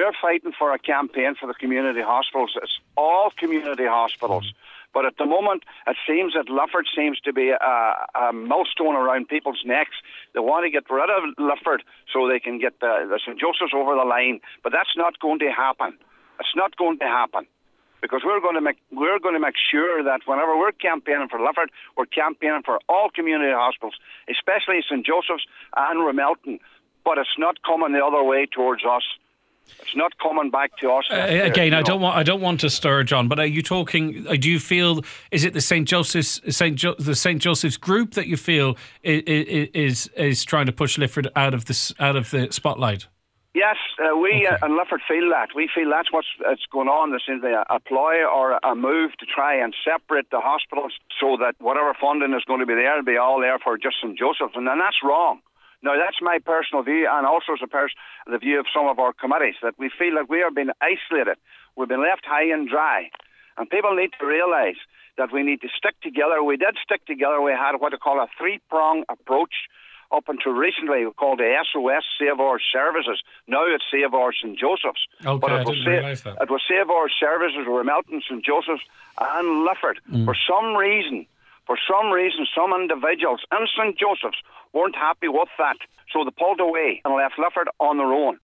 we're fighting for a campaign for the community hospitals. It's all community hospitals. But at the moment, it seems that Lifford seems to be a millstone around people's necks. They want to get rid of Lifford so they can get the St. Joseph's over the line. But that's not going to happen. It's not going to happen. Because we're going to make sure that whenever we're campaigning for Lifford, we're campaigning for all community hospitals, especially St. Joseph's and Ramelton. But it's not coming the other way towards us. It's not coming back to us. Again, I don't want to stir, John. But are you talking? Do you feel? Is it the St. Joseph's group that you feel is trying to push Lifford out of the spotlight? Yes, we in Lifford feel that. We feel that's what's going on. There seems to be a ploy or a move to try and separate the hospitals so that whatever funding is going to be there will be all there for just St. Joseph's. And then that's wrong. Now, that's my personal view, and also the view of some of our committees, that we feel like we are being isolated. We've been left high and dry. And people need to realise that we need to stick together. We did stick together. We had what they call a three-prong approach. Up until recently, we called the SOS Save Our Services. Now it's Save Our St. Joseph's. Okay, but I didn't realise that. It was Save Our Services, Ramelton, St. Joseph's and Lifford. For some reason, some individuals in St. Joseph's weren't happy with that. So they pulled away and left Lifford on their own.